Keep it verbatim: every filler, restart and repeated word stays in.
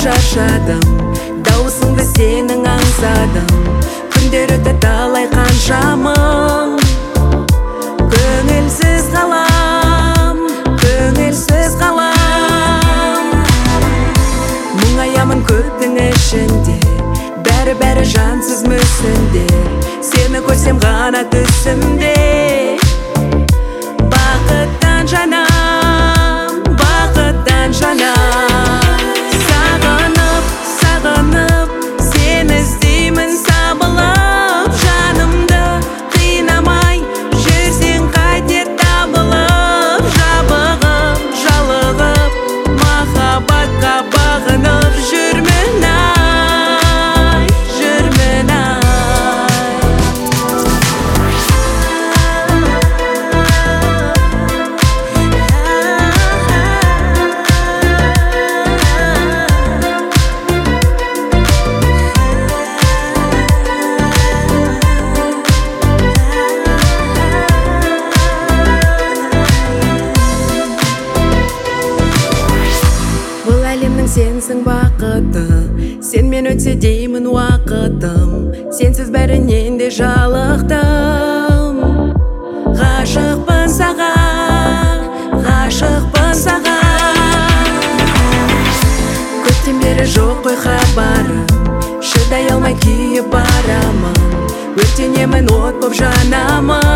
шаршадым, дауысыңды сенің аңсадым. Күндер өтті талай қаншама, көңілсіз қалам, көңілсіз қалам. Мұңаямын көптің ішінде, бәрі-бәрі жансыз мүсіндер. Сені көрсем ғана түсімде, бақыттан жанам, бақыттан жанам. Сағынып, сағынып, сені іздеймін сабылып. Жанымды қинамай, жүрсең қайтер табылып. Жабығып, жалығып, махаббатқа бағынып жүрмін ай, жүрмін ай. Бұл әлемнің сенсің бақыты, сенмен өтсе деймін уақытым. Сенсіз бәрінен де жалықтым. Ғашықпын саған, ғашықпын саған. Көптен бері жоқ қой хабарым, шыдай алмай күйіп барамын. Өртенемін от боп жанамын.